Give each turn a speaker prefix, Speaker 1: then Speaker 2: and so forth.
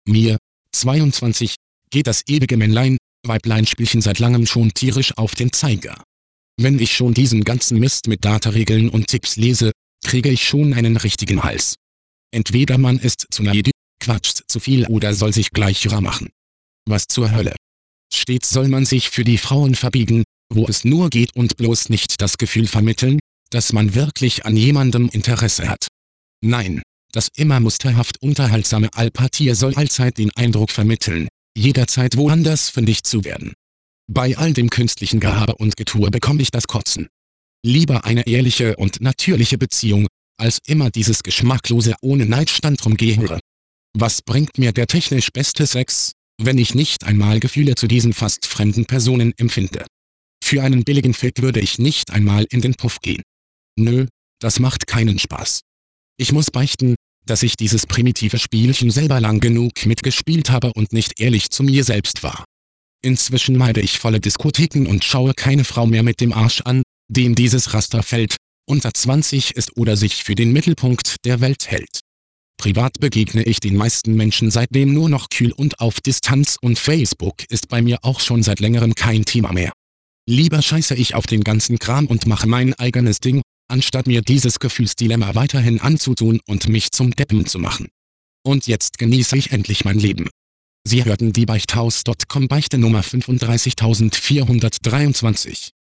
Speaker 1: Mir, 22, geht das ewige Männlein-Weiblein-Spielchen seit langem schon tierisch auf den Zeiger. Wenn ich schon diesen ganzen Mist mit Dataregeln und Tipps lese, kriege ich schon einen richtigen Hals. Entweder man ist zu naiv, quatscht zu viel oder soll sich gleich rar machen. Was zur Hölle? Stets soll man sich für die Frauen verbiegen, wo es nur geht und bloß nicht das Gefühl vermitteln, dass man wirklich an jemandem Interesse hat. Nein, das immer musterhaft unterhaltsame Alpha-Tier soll allzeit den Eindruck vermitteln, jederzeit woanders fündig zu werden. Bei all dem künstlichen Gehabe und Getue bekomme ich das Kotzen. Lieber eine ehrliche und natürliche Beziehung, als immer dieses geschmacklose ohne Neidstand rumgehere. Was bringt mir der technisch beste Sex, wenn ich nicht einmal Gefühle zu diesen fast fremden Personen empfinde? Für einen billigen Fick würde ich nicht einmal in den Puff gehen. Nö, das macht keinen Spaß. Ich muss beichten, dass ich dieses primitive Spielchen selber lang genug mitgespielt habe und nicht ehrlich zu mir selbst war. Inzwischen meide ich volle Diskotheken und schaue keine Frau mehr mit dem Arsch an, dem dieses Raster fällt, unter 20 ist oder sich für den Mittelpunkt der Welt hält. Privat begegne ich den meisten Menschen seitdem nur noch kühl und auf Distanz und Facebook ist bei mir auch schon seit längerem kein Thema mehr. Lieber scheiße ich auf den ganzen Kram und mache mein eigenes Ding, anstatt mir dieses Gefühlsdilemma weiterhin anzutun und mich zum Deppen zu machen. Und jetzt genieße ich endlich mein Leben. Sie hörten die Beichthaus.com Beichte Nummer 35423.